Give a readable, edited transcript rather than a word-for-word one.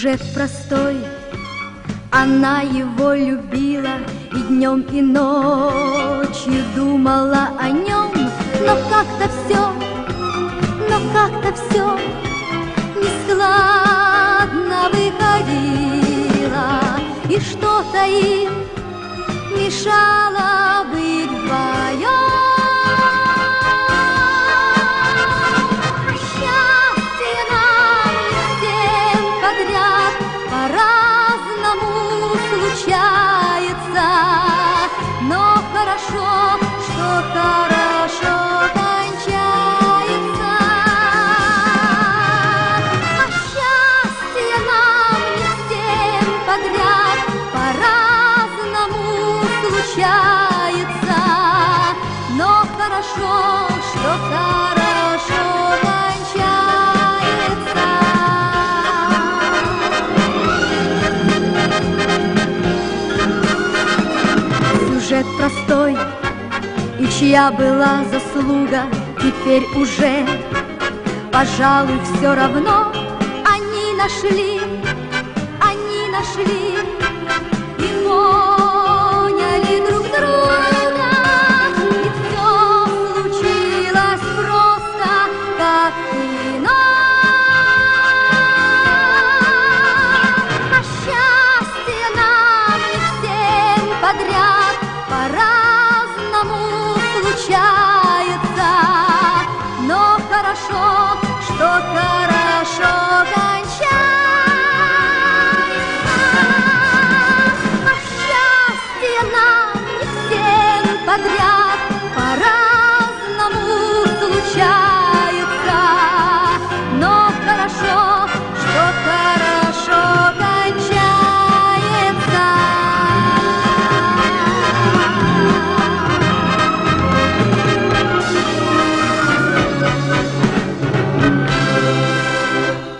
Сюжет простой, она его любила и днем, и ночью думала о нем. Но как-то все нескладно выходило, и что-то им мешало быть вдвоем. Счастье нам не всем подряд по-разному случается, но хорошо, что хорошо кончается. А счастье нам не всем подряд по-разному случается, но хорошо, что хорошо кончается. Сюжет простой, и чья была заслуга, теперь уже, пожалуй, все равно. Они нашли